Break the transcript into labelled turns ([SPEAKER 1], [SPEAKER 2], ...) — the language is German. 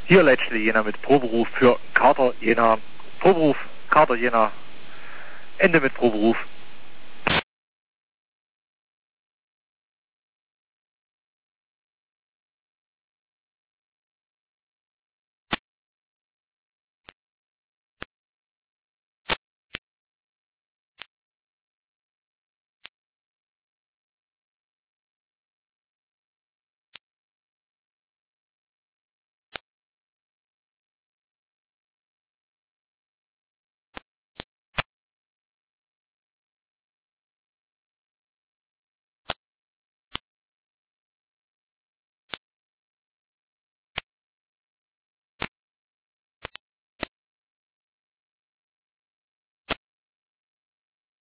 [SPEAKER 1] Hier Leitschle Jena mit Proberuf für Kater Jena. Proberuf, Kater Jena. Ende mit Proberuf.